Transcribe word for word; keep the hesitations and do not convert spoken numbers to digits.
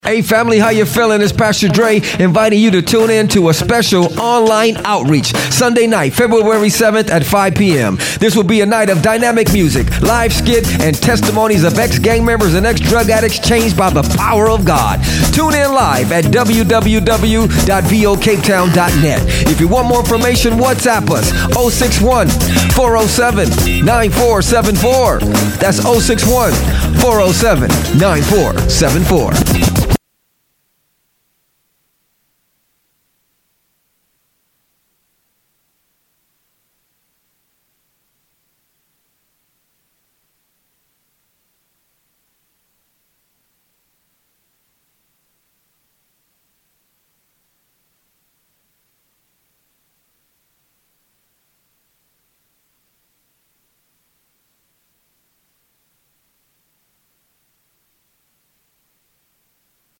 Hey family, how you feeling? It's Pastor Dre inviting you to tune in to a special online outreach Sunday night, February seventh at five p.m. This will be a night of dynamic music, live skit, and testimonies of ex-gang members and ex-drug addicts changed by the power of God. Tune in live at w w w dot v o cape town dot net. If you want more information, WhatsApp us oh six one, four oh seven, nine four seven four. That's oh six one, four oh seven, nine four seven four.